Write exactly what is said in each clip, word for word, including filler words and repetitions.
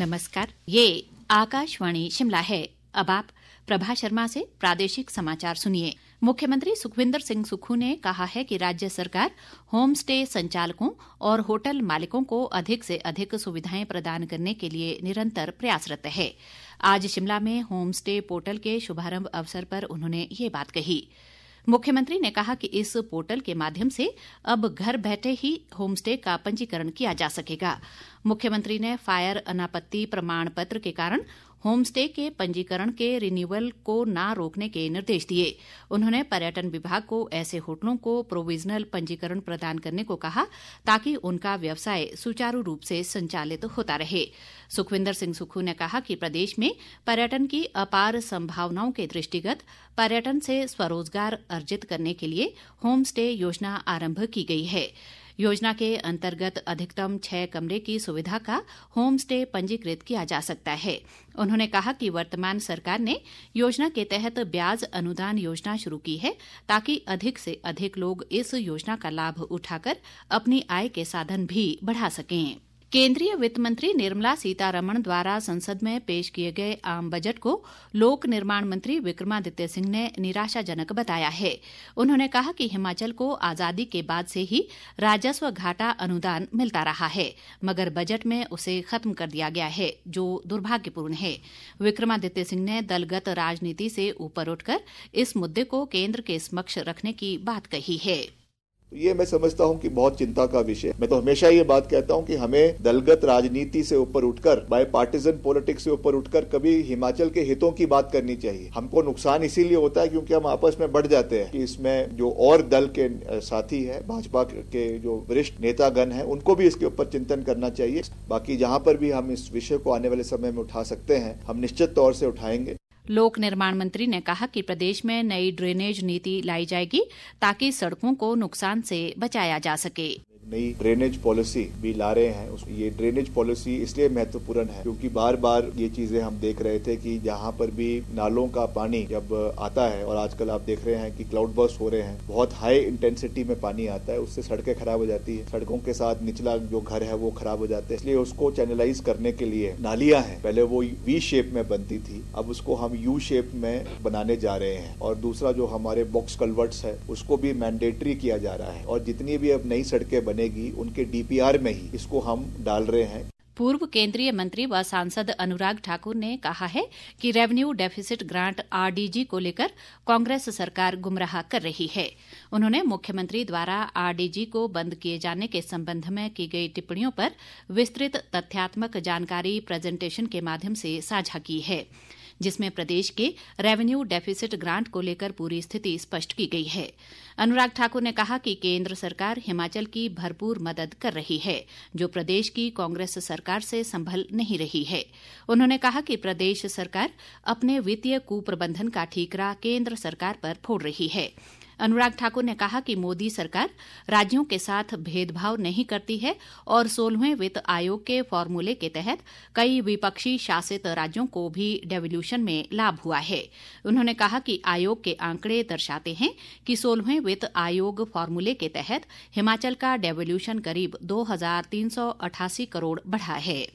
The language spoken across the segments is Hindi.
नमस्कार, ये आकाशवाणी शिमला है। अब आप प्रभा शर्मा से प्रादेशिक समाचार सुनिए। मुख्यमंत्री सुखविंदर सिंह सुक्खू ने कहा है कि राज्य सरकार होम स्टे संचालकों और होटल मालिकों को अधिक से अधिक सुविधाएं प्रदान करने के लिए निरंतर प्रयासरत है। आज शिमला में होम स्टे पोर्टल के शुभारंभ अवसर पर उन्होंने ये बात कही। मुख्यमंत्री ने कहा कि इस पोर्टल के माध्यम से अब घर बैठे ही होम स्टे का पंजीकरण किया जा सकेगा। मुख्यमंत्री ने फायर अनापत्ति प्रमाण पत्र के कारण होम स्टे के पंजीकरण के रिन्यूअल को न रोकने के निर्देश दिए। उन्होंने पर्यटन विभाग को ऐसे होटलों को प्रोविजनल पंजीकरण प्रदान करने को कहा ताकि उनका व्यवसाय सुचारू रूप से संचालित होता रहे। सुखविंदर सिंह सुक्खू ने कहा कि प्रदेश में पर्यटन की अपार संभावनाओं के दृष्टिगत पर्यटन से स्वरोजगार अर्जित करने के लिए होम स्टे योजना आरंभ की गई है। योजना के अंतर्गत अधिकतम छह कमरे की सुविधा का होम स्टे पंजीकृत किया जा सकता है। उन्होंने कहा कि वर्तमान सरकार ने योजना के तहत ब्याज अनुदान योजना शुरू की है ताकि अधिक से अधिक लोग इस योजना का लाभ उठाकर अपनी आय के साधन भी बढ़ा सकें। केंद्रीय वित्त मंत्री निर्मला सीतारमण द्वारा संसद में पेश किए गए आम बजट को लोक निर्माण मंत्री विक्रमादित्य सिंह ने निराशाजनक बताया है। उन्होंने कहा कि हिमाचल को आजादी के बाद से ही राजस्व घाटा अनुदान मिलता रहा है, मगर बजट में उसे खत्म कर दिया गया है, जो दुर्भाग्यपूर्ण है। विक्रमादित्य सिंह ने दलगत राजनीति से ऊपर उठकर इस मुद्दे को केंद्र के समक्ष रखने की बात कही है। ये मैं समझता हूँ कि बहुत चिंता का विषय। मैं तो हमेशा ये बात कहता हूँ कि हमें दलगत राजनीति से ऊपर उठकर, बाय पार्टिजन पॉलिटिक्स से ऊपर उठकर कभी हिमाचल के हितों की बात करनी चाहिए। हमको नुकसान इसीलिए होता है क्योंकि हम आपस में बढ़ जाते हैं कि इसमें जो और दल के साथी है, भाजपा के जो वरिष्ठ नेतागण हैं, उनको भी इसके ऊपर चिंतन करना चाहिए। बाकी जहाँ पर भी हम इस विषय को आने वाले समय में उठा सकते हैं, हम निश्चित तौर से उठाएंगे। लोक निर्माण मंत्री ने कहा कि प्रदेश में नई ड्रेनेज नीति लाई जाएगी ताकि सड़कों को नुकसान से बचाया जा सके। नई ड्रेनेज पॉलिसी भी ला रहे हैं। ये ड्रेनेज पॉलिसी इसलिए महत्वपूर्ण है क्योंकि बार बार ये चीजें हम देख रहे थे कि जहाँ पर भी नालों का पानी जब आता है, और आजकल आप देख रहे हैं कि क्लाउड बर्स्ट हो रहे हैं, बहुत हाई इंटेंसिटी में पानी आता है, उससे सड़कें खराब हो जाती है, सड़कों के साथ निचला जो घर है वो खराब हो जाते हैं। इसलिए उसको चैनलाइज करने के लिए नालियां हैं, पहले वो वी शेप में बनती थी, अब उसको हम यू शेप में बनाने जा रहे हैं। और दूसरा जो हमारे बॉक्स कल्वर्ट्स है उसको भी मैंडेटरी किया जा रहा है, और जितनी भी अब नई सड़कें बनेगी उनके डीपीआर में ही इसको हम डाल रहे हैं। पूर्व केंद्रीय मंत्री व सांसद अनुराग ठाकुर ने कहा है कि रेवेन्यू डेफिसिट ग्रांट आरडीजी को लेकर कांग्रेस सरकार गुमराह कर रही है। उन्होंने मुख्यमंत्री द्वारा आरडीजी को बंद किए जाने के संबंध में की गई टिप्पणियों पर विस्तृत तथ्यात्मक जानकारी प्रेजेंटेशन के माध्यम से साझा की है, जिसमें प्रदेश के रेवेन्यू डेफिसिट ग्रांट को लेकर पूरी स्थिति स्पष्ट की गई है। अनुराग ठाकुर ने कहा कि केंद्र सरकार हिमाचल की भरपूर मदद कर रही है, जो प्रदेश की कांग्रेस सरकार से संभल नहीं रही है। उन्होंने कहा कि प्रदेश सरकार अपने वित्तीय कुप्रबंधन का ठीकरा केंद्र सरकार पर फोड़ रही है। अनुराग ठाकुर ने कहा कि मोदी सरकार राज्यों के साथ भेदभाव नहीं करती है और सोलहवें वित्त आयोग के फॉर्मूले के तहत कई विपक्षी शासित राज्यों को भी डेवल्यूशन में लाभ हुआ है। उन्होंने कहा कि आयोग के आंकड़े दर्शाते हैं कि सोलहवें वित्त आयोग फॉर्मूले के तहत हिमाचल का डेवल्यूशन करीब दो हजार तीन सौ अठासी करोड़ बढ़ा है।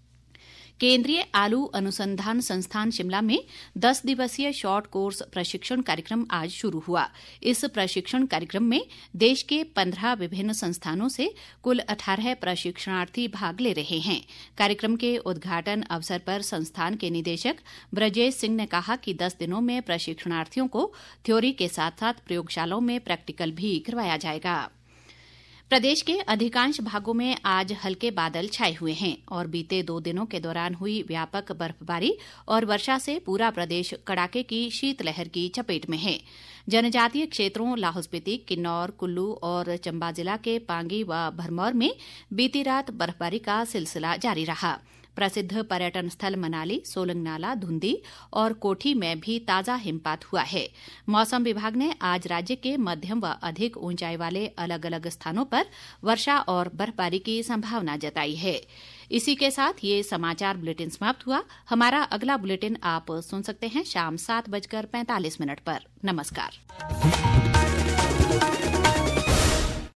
केंद्रीय आलू अनुसंधान संस्थान शिमला में दस दिवसीय शॉर्ट कोर्स प्रशिक्षण कार्यक्रम आज शुरू हुआ। इस प्रशिक्षण कार्यक्रम में देश के पंद्रह विभिन्न संस्थानों से कुल अठारह प्रशिक्षणार्थी भाग ले रहे हैं। कार्यक्रम के उद्घाटन अवसर पर संस्थान के निदेशक ब्रजेश सिंह ने कहा कि दस दिनों में प्रशिक्षणार्थियों को थ्योरी के साथ साथ प्रयोगशालाओं में प्रैक्टिकल भी करवाया जाएगा। प्रदेश के अधिकांश भागों में आज हल्के बादल छाए हुए हैं और बीते दो दिनों के दौरान हुई व्यापक बर्फबारी और वर्षा से पूरा प्रदेश कड़ाके की शीतलहर की चपेट में है। जनजातीय क्षेत्रों लाहौल स्पीति, किन्नौर, कुल्लू और चंबा जिला के पांगी व भरमौर में बीती रात बर्फबारी का सिलसिला जारी रहा। प्रसिद्ध पर्यटन स्थल मनाली, सोलंगनाला, धुंधी और कोठी में भी ताजा हिमपात हुआ है। मौसम विभाग ने आज राज्य के मध्यम व अधिक ऊंचाई वाले अलग अलग स्थानों पर वर्षा और बर्फबारी की संभावना जताई है। इसी के साथ ये समाचार बुलेटिन समाप्त हुआ। हमारा अगला बुलेटिन आप सुन सकते हैं शाम सात बजकर पैंतालीस मिनट पर। नमस्कार।